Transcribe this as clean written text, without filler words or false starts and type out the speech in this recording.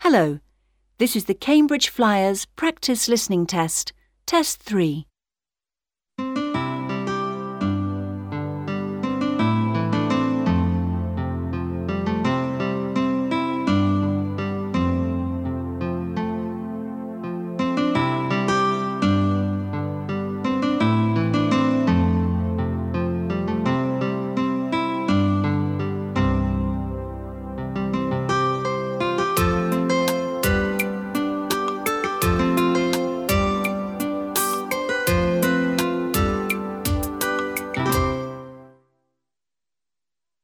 Hello, this is the Cambridge Flyers Practice Listening Test, Test 3.